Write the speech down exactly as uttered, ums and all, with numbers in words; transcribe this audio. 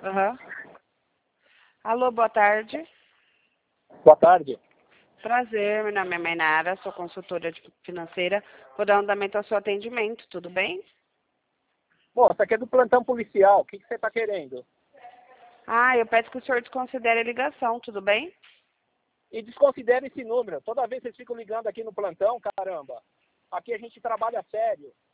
Aham. Alô, boa tarde. Boa tarde. Prazer, meu nome é Mainara, sou consultora de- financeira. Vou dar andamento ao seu atendimento, tudo bem? Moça, aqui é do plantão policial. O que, que você está querendo? Ah, eu peço que o senhor desconsidere a ligação, tudo bem? E desconsidere esse número. Toda vez vocês ficam ligando aqui no plantão, caramba. Aqui a gente trabalha sério.